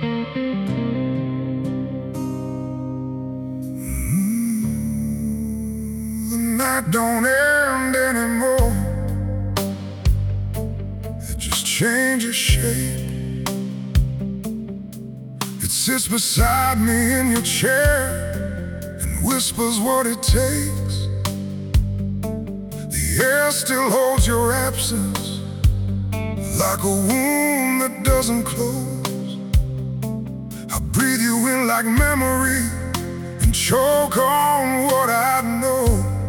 The night don't end anymore. It just changes shape. It sits beside me in your chair and whispers what it takes. The air still holds your absence, like a wound that doesn't close. I breathe you in like memory and choke on what I know.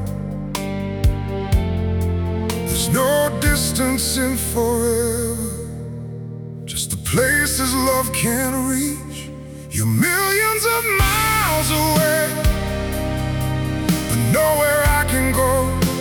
There's no distance in forever, just the places love can't reach. You're millions of miles away, but nowhere I can go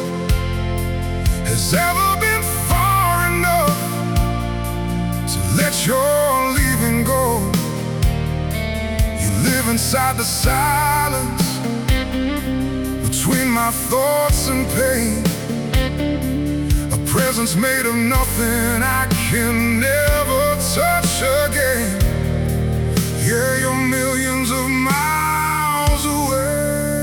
has ever been far enough to let your leaving go. You live inside the silence between my thoughts and pain, a presence made of nothing I can never touch again. Yeah, you're millions of miles away.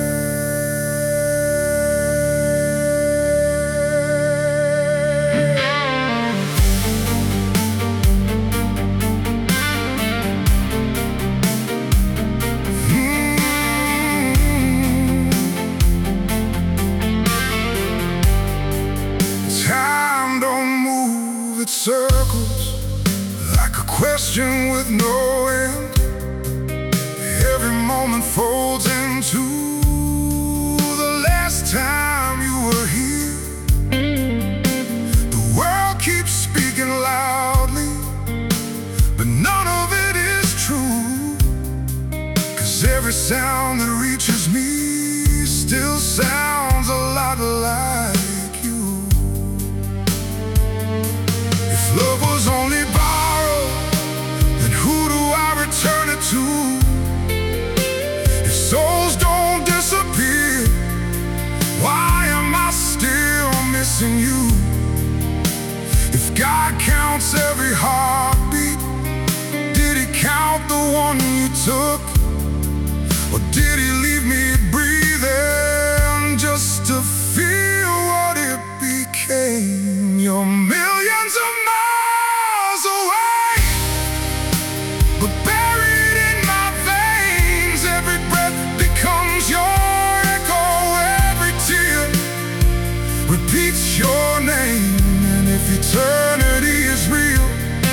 Time don't move, it circles like a question with no end. Every moment folds into the last time you were here. The world keeps speaking loudly, but none of it is true. 'Cause every sound that reaches me still sounds a lot like you. If love was only borrowed, then who do I return it to? Souls don't disappear, why am I still missing you? If God counts every heartbeat, did he count the one you took? Or did he leave me breathing just to feel what it became? You're millions of miles away, but buried in my veins, every breath becomes your echo. Every tear repeats your name. And if eternity is real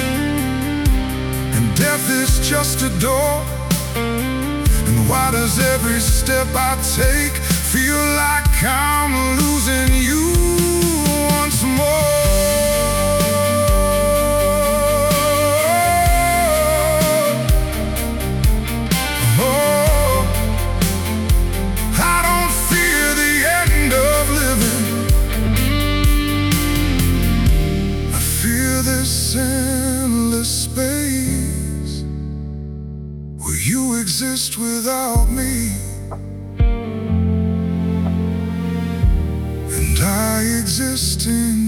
and death is just a door, then why does every step I take feel like I'm losing you once more? Endless space where you exist without me, and I exist in